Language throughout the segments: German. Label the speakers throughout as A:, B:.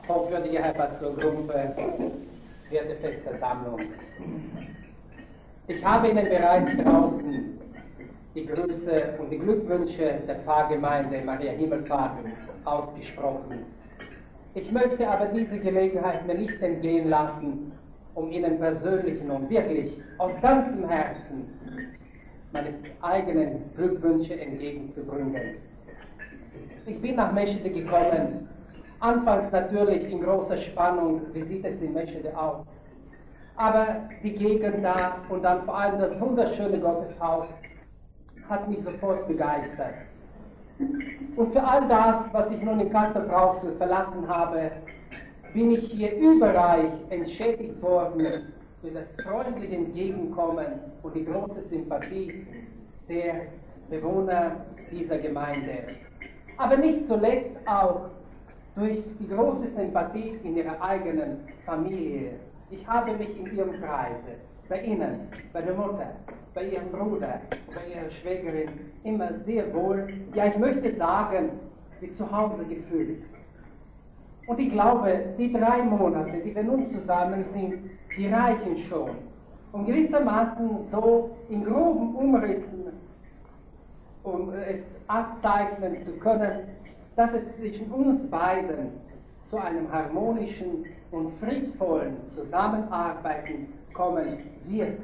A: Hochwürdige Herr Pastor Grumpe, werte Festversammlung. Ich habe Ihnen bereits draußen die Grüße und die Glückwünsche der Pfarrgemeinde Maria Himmelfahrt ausgesprochen. Ich möchte aber diese Gelegenheit mir nicht entgehen lassen, um Ihnen persönlich und wirklich aus ganzem Herzen meine eigenen Glückwünsche entgegenzubringen. Ich bin nach Meschede gekommen, anfangs natürlich in großer Spannung, wie sieht es in Meschede aus. Aber die Gegend da und dann vor allem das wunderschöne Gotteshaus hat mich sofort begeistert. Und für all das, was ich nun in Kastelbrauxel verlassen habe, bin ich hier überreich entschädigt worden für das freundliche Entgegenkommen und die große Sympathie der Bewohner dieser Gemeinde. Aber nicht zuletzt auch durch die große Sympathie in ihrer eigenen Familie. Ich habe mich in ihrem Kreise, bei Ihnen, bei der Mutter, bei Ihrem Bruder, bei Ihrer Schwägerin immer sehr wohl, ja ich möchte sagen, wie zu Hause gefühlt. Und ich glaube, die 3 Monate, die wir nun zusammen sind, die reichen schon, um gewissermaßen so in groben Umrissen, um es abzeichnen zu können, dass es zwischen uns beiden zu einem harmonischen und friedvollen Zusammenarbeiten kommen wird.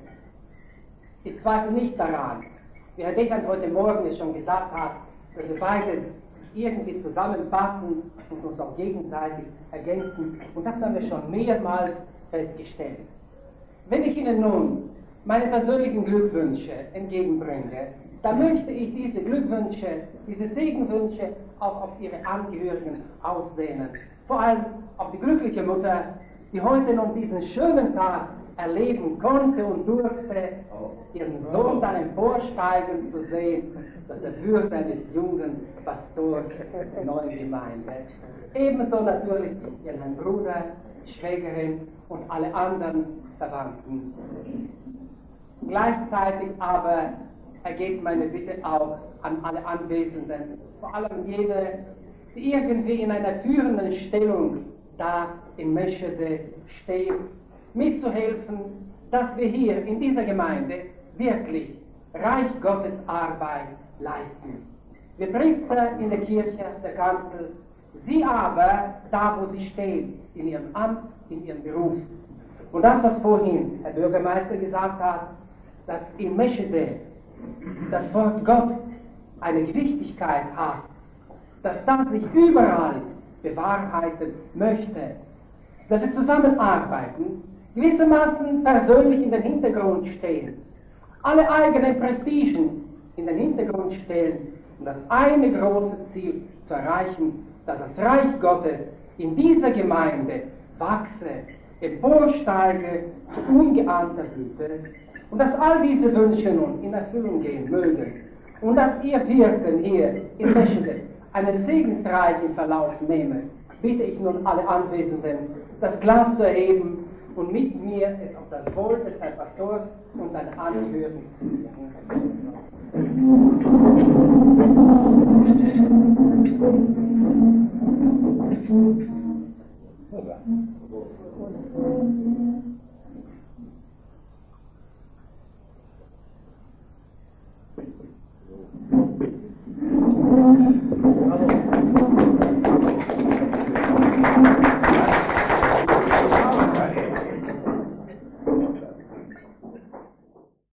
A: Ich zweifle nicht daran, wie Herr Deckern heute Morgen es schon gesagt hat, dass wir beide irgendwie zusammenpassen und uns auch gegenseitig ergänzen. Und das haben wir schon mehrmals festgestellt. Wenn ich Ihnen nun meine persönlichen Glückwünsche entgegenbringe, dann möchte ich diese Glückwünsche, diese Segenwünsche auch auf Ihre Angehörigen ausdehnen. Vor allem auf die glückliche Mutter, die heute nun diesen schönen Tag erleben konnte und durfte, ihren Sohn dann emporsteigen zu sehen, dass er Würde eines jungen Pastors der neuen Gemeinde. Ebenso natürlich ihren Bruder, Schwägerin und alle anderen Verwandten. Gleichzeitig aber ergeht meine Bitte auch an alle Anwesenden, vor allem jene, die irgendwie in einer führenden Stellung da in Meschede stehen, mitzuhelfen, dass wir hier in dieser Gemeinde wirklich Reich Gottes Arbeit leisten. Wir Priester in der Kirche, der Kanzel, Sie aber da, wo Sie stehen, in Ihrem Amt, in Ihrem Beruf. Und das, was vorhin Herr Bürgermeister gesagt hat, dass in Meschede das Wort Gott eine Gewichtigkeit hat, dass das sich überall bewahrheiten möchte, dass wir zusammenarbeiten, gewissermaßen persönlich in den Hintergrund stehen, alle eigenen Prestigen in den Hintergrund stellen, um das eine große Ziel zu erreichen, dass das Reich Gottes in dieser Gemeinde wachse, emporsteige zu ungeahnter Güte und dass all diese Wünsche nun in Erfüllung gehen mögen und dass Ihr Wirken hier in Meschede einen segensreichen Verlauf nehme, bitte ich nun alle Anwesenden, das Glas zu erheben und mit mir es auf das Wohl des Herrn Pastors und seiner Angehörigen zu singen.
B: Hallo.